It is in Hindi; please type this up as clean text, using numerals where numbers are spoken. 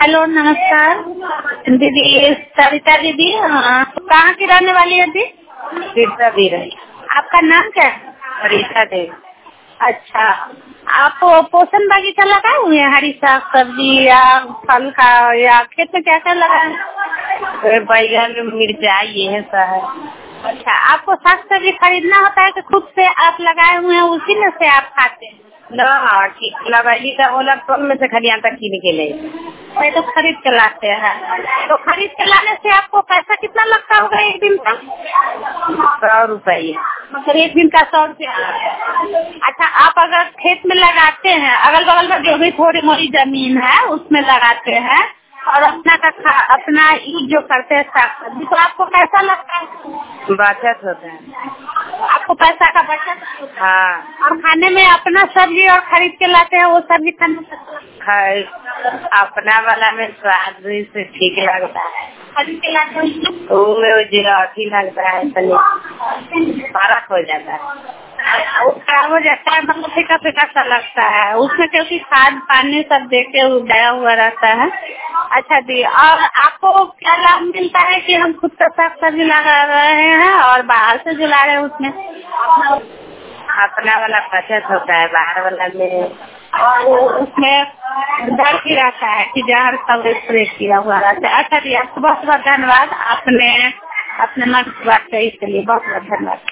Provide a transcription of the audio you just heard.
हेलो नमस्कार दीदी, सरिता दीदी। कहाँ की रहने वाली है दी? सरिता देवी। आपका नाम क्या है? सरिता देवी। अच्छा, आप पोषण बगीचा लगाए हुए हैं? हरी साग सब्जी या फल का, या खेत में क्या क्या लगाए? बैगन मिर्चा ये है सब है। अच्छा, आपको साग सब्जी खरीदना होता है कि खुद से आप लगाए हुए हैं उसी में से आप खाते हैं? ना लगा वो इलेक्ट्रॉन में से खलियान तक कीन के ले। मैं तो खरीद के लाते हैं। तो खरीद के लाने से आपको पैसा कितना लगता होगा एक दिन का? 100 रुपये। मतलब एक दिन का 100 रुपया। अच्छा, आप अगर खेत में लगाते हैं, अगल बगल में जो भी थोड़ी मोड़ी जमीन है उसमें लगाते हैं और अपना यूज जो करते हैं साग सब्जी, तो आपको कैसा लगता है? बचत होता है। आपको पैसा का बचत? हाँ। और खाने में अपना सब्जी और खरीद के लाते हैं वो सब्जी खाने अपना वाला में स्वाद से ठीक लगता है। खरीद के लाते हैं वो अथी लगता है, फर्क हो जाता है। खराब हो जाता है, मतलब फीका फीका सा लगता है उसमें, क्योंकि खाद पानी सब देके उगाया हुआ रहता है। अच्छा दी, और आपको क्या लाभ मिलता है कि हम खुद का साग सब्जी लगा रहे हैं और बाहर से जो ला रहे हैं उसमें अपना वाला बचत होता है, बाहर वाला में और उसमें डर भी रहता है कि जहर सब स्प्रे किया हुआ रहता है। अच्छा दी, आपको बहुत बहुत धन्यवाद, अपने मन की बात कही, इसके लिए बहुत बहुत धन्यवाद।